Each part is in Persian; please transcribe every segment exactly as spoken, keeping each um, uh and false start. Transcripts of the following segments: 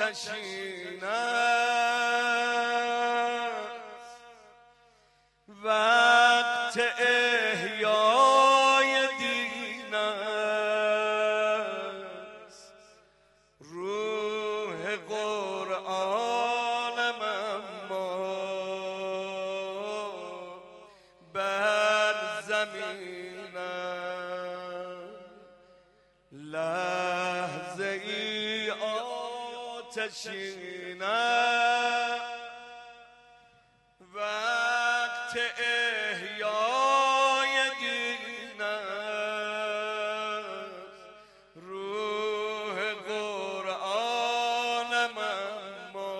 آتشین است، وقت احیای دین است. روح قرآنم اما بر زمین است. لحظه ای آتشین است، وقت احیای دین است. روح قرآنم اما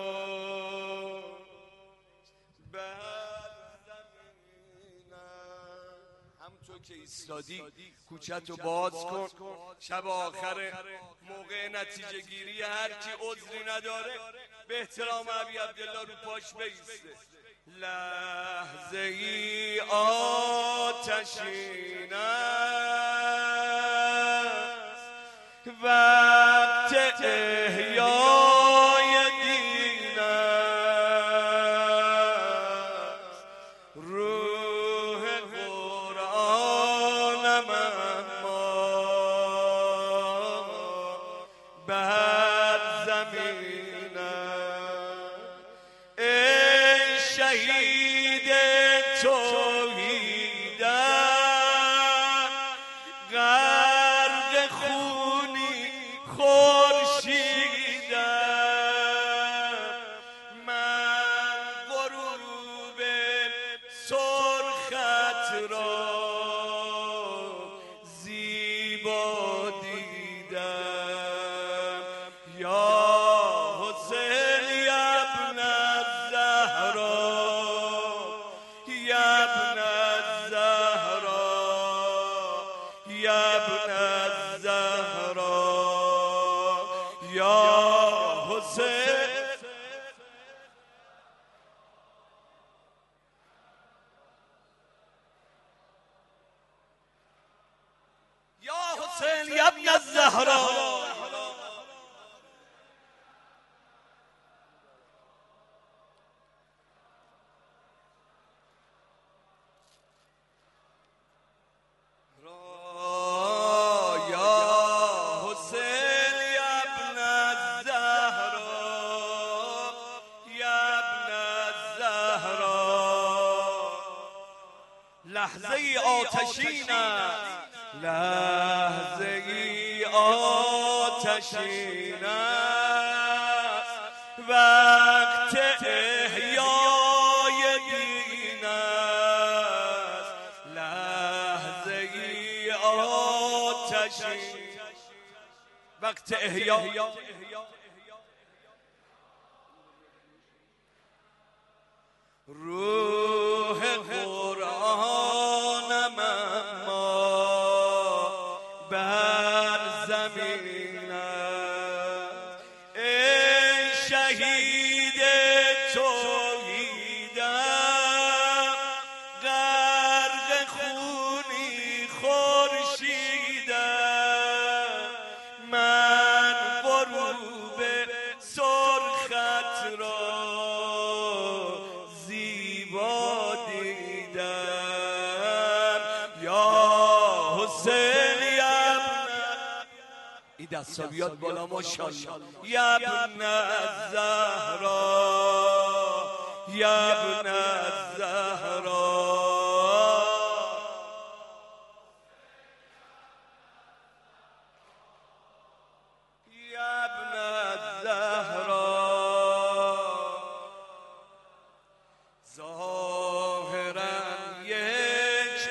بر زمین است. همونطور که ایستادی کوچه‌تو باز کن. شب آخر موقع نتیجه گیری هر کی عذری نداره به احترام ابی عبدالله رو پاش بیسته. لحظه ای آتشین است، وقت احیای دین است. روح قرآنم اما بر زمین است. ای شهید توحیدم، غرق خونی خورشیدم. من غروب سرخت را زیبا دیدم. یا حسین یا ابن الزهرا، یا ابن الزهرا، یا ابن الزهرا، یا حسین. یا حسین یا ابن الزهرا. لحظه ای آتشین است، لحظه ای آتشین است، وقت احیای دین است. لحظه ای آتشین، وقت احیای. روح قرآنم اما بر زمین است. ای شهید توحیدم، غرق خونی خورشیدم. من غروب سرخت را زیبا دیدم. یا حسین یا ابن، این دستا بیاد بالا ماشاءالله. یا ابن الزهرا، یا ابن الزهرا، یا ابن الزهرا. ظاهرا یک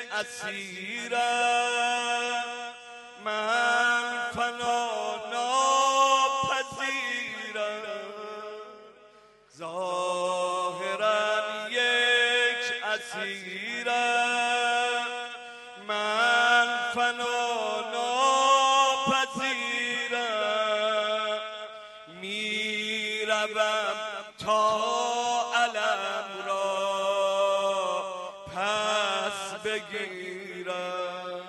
اسیرم، من فنا ناپذیرم. ظاهرا یک اسیرم، من فنا ناپذیرم. میروم تا علم را پس بگیرم.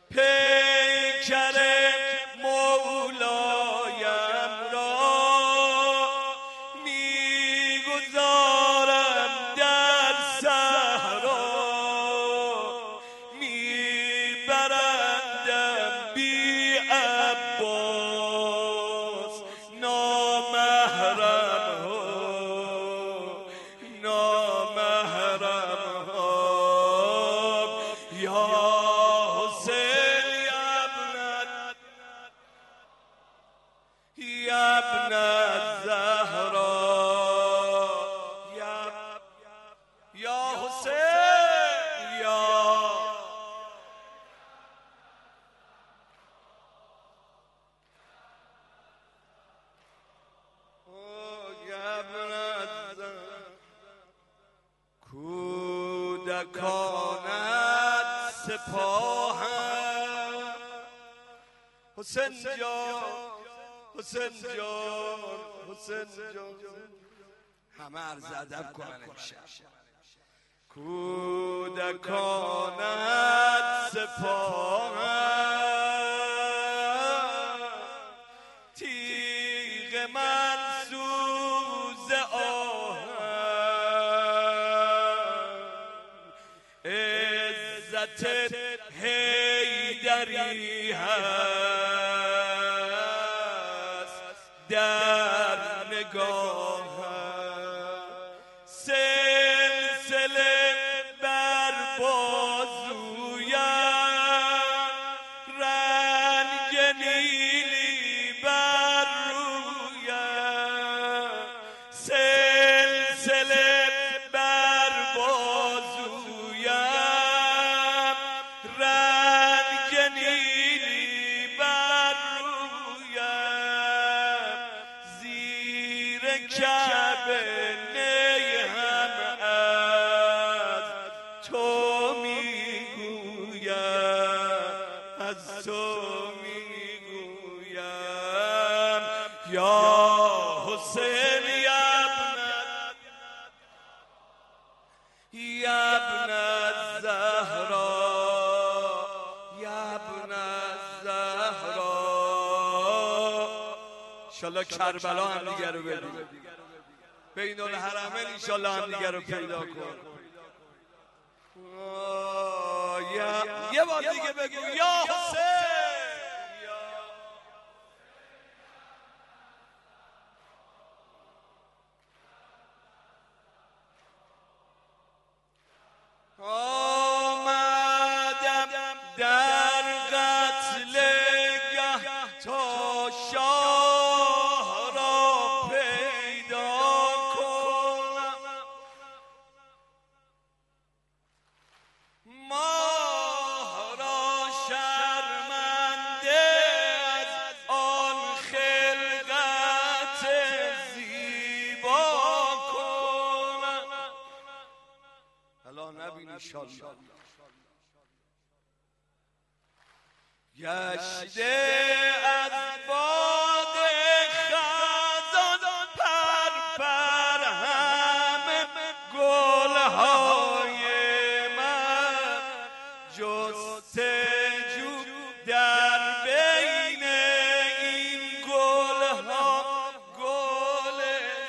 پیکر مولایم را کودکانت سپاهم. حسین جان حسین جان حسین جان همه عرض ادب کنن امشب. کودکانت سپاهم، تیغ من سوز آهم، عزت حیدری هست در نگاهم. سلسله بر بازویم، رنگ نیلی بر رویم، سلسله بر بازویم، رنگ نیلی بر رویم، زیر کعبه نیهم از تو میگویم، از تو میگویم. یا حسین یا ابن الزهرا، یا ابن الزهرا. انشالله کربلا هم دیگر رو ببینیم، بین الحرمین انشالله هم دیگر رو پیدا کن. یه بار دیگه بگو یا حسین. آمدم در قتلگه تا شاه را پیدا کنم، ماه را شرمنده از آن خلقت زیبا کنم. الان نبینی انشالله. گشته از باد خزان پر پر همه گلهای من، جستجو در بین این گلها گل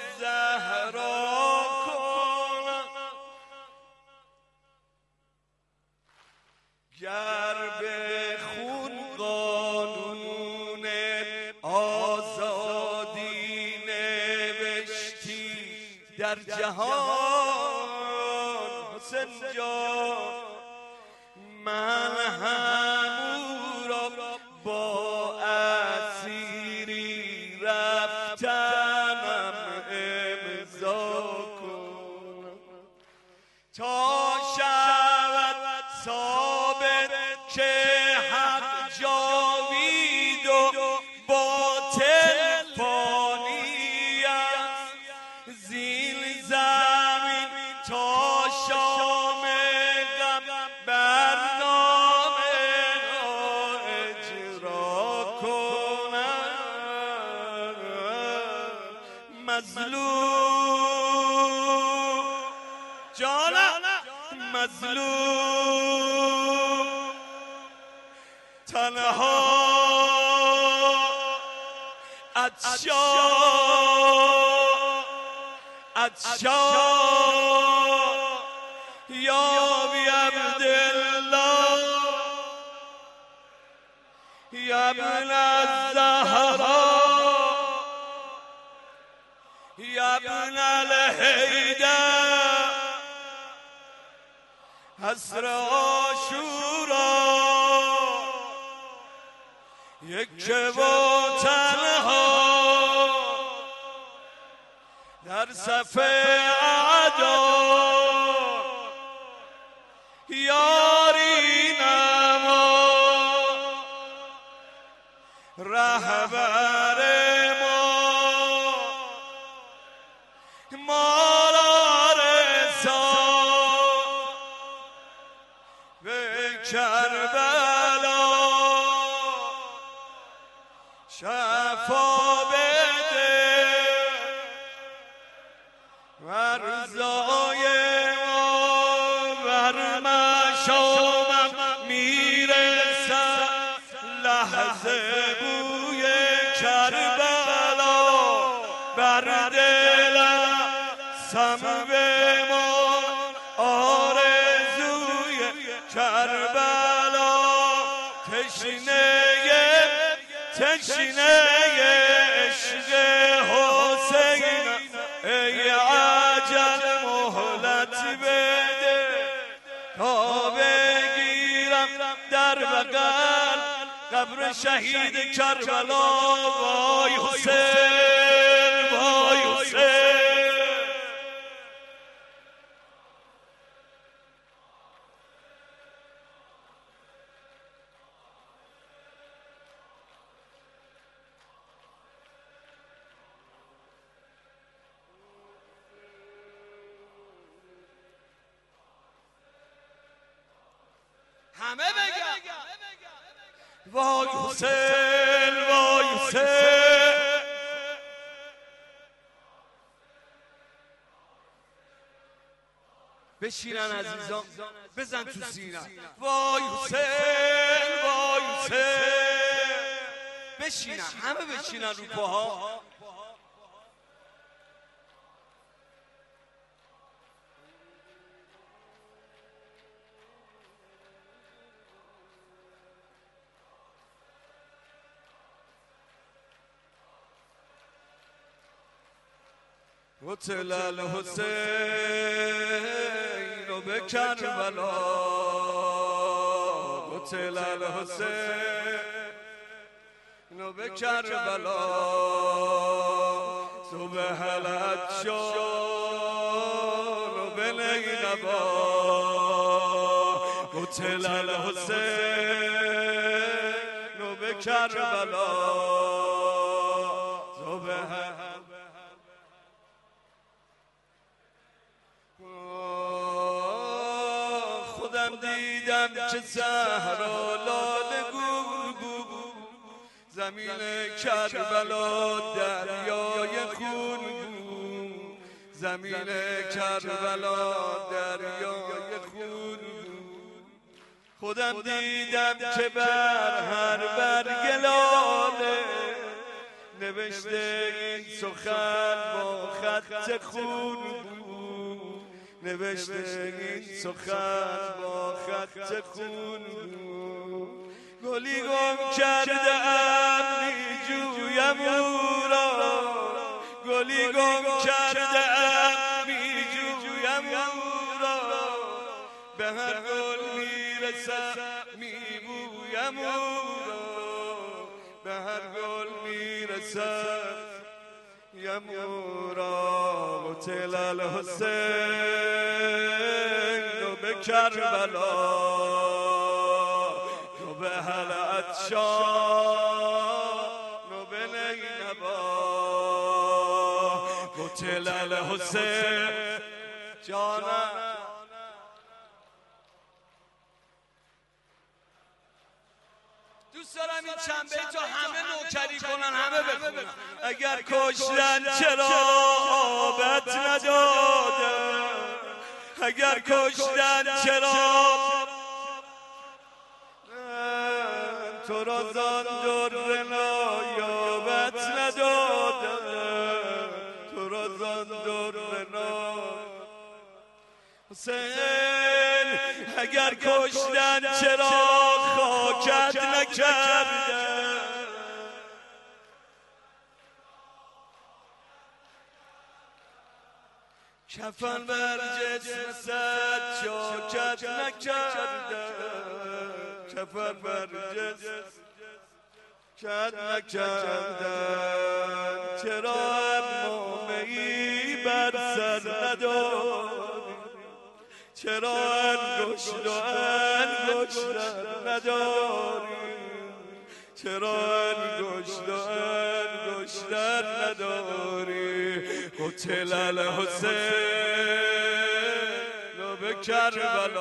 زهرا کنم. گر به خون قانون آزادی نوشتی در جهان، حسین جان من همو را با اسیری رفتنم امضا کنم، تا شود ثابت که حق جاوید و باطل فانی است. زین زمین تا شام غم برنامه را اجرا کنم. مظلوم جانم مظلوم تنها عطشان عطشان یا بی عبدالله، یا ابن الزهرا، یا ابن الحیدر. حسر عاشورا یک و تنها در صف اعدا، یاری نما رهبر ما، ما را رسان شفا بده ورزای ما بر مشامم میرسد لحظه بوی کربلا بر دلم سم بمان آرزوی کربلا تشنه تشنه عشق حسین ای عجل مهلت بده تا بگیرم در بغل قبر شهید کربلا وای حسین وای حسین همه بگم وای حسین وای حسین بشینن عزیزان بزن تو سینه وای حسین وای حسین بشینن همه بشینن رو پاها قتل الحسین و به کربلا قتل الحسین و به کربلا صبح العطشان و به نینبا قتل الحسین و به کربلا صبح خودم دیدم که صحرا لاله گون بود زمین کربلا دریای خون بود زمین کربلا دریای خون بود خودم دیدم که بر هر برگ لاله نوشته این سخن با خط خون بود نوشته این سخن با خط خون بود گلی گم کرده ام میجویم او را گلی گم کرده ام میجویم او را به هر گل میرسم میبویم او را به هر گل میرسم یمورا قتل الحسین و به کربلا و به العطشان و به نینبا قتل الحسین جانم دوست دارم این چند بیتو همه نوکری کنن همه بخونن اگر کشتن چرا آبت نداده اگر کشتن چرا تو را زان در نایابت نداده تو را زان در نایابت حسین اگر کشتن چرا خاکت نکرده کفن بر جسم صد چاکت نکرده کفن بر جسم چاکت نکرده چرا امامه‌ای بر سر نداری چرا انگشت و انگشتر نداری چرا انگشت و انگشتر نداری قتل الحسین و به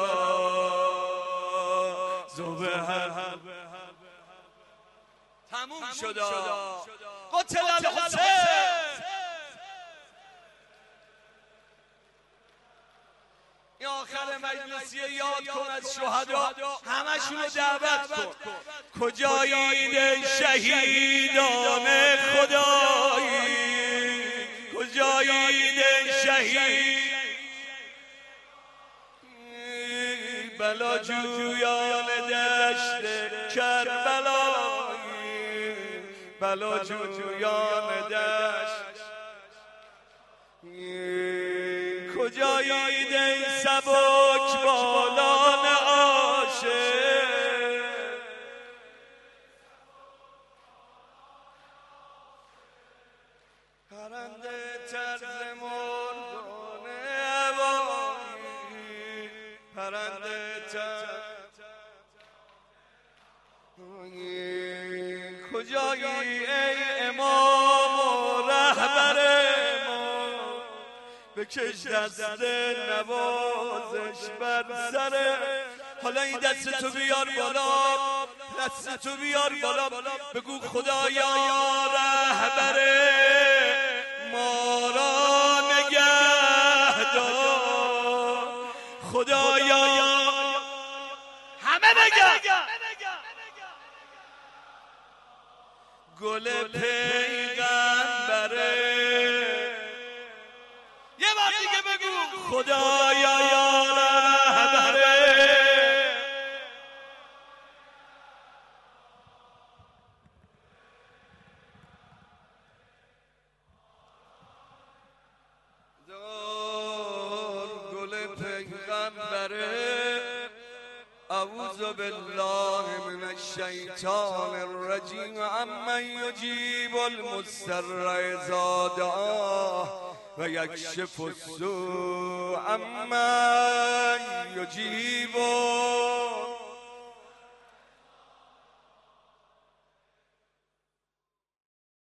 کربلا ذبح تموم تموم شد. قتل الحسین. این آخر مجلسی یاد کن از شهدا، همشون رو دعوت کن. کجایید شهیدان خدایی، کجایید شهید بلا جویان دشت کربلایی، بلا جویان دشت. کجایید ای سبک بالان عاشق، پرنده طرز مردان هوایی، پرنده طرز. کجایی ای امام و رهبر ما، بکش دست نوازش بر سر. حالا این دست تو بیار بالا، دست تو بیار بالا، بگو خدایا رهبر ما را نگه دار، خدایا همه بگن گل پیغمبره. یه بار دیگه بگو خدایا رهبره. دار گل پیغمبره. اعوذ بالله من الشیطان الرجیم. عمن یجیب المضطر اذا دعاه و یکشف السوء، عمن یجیب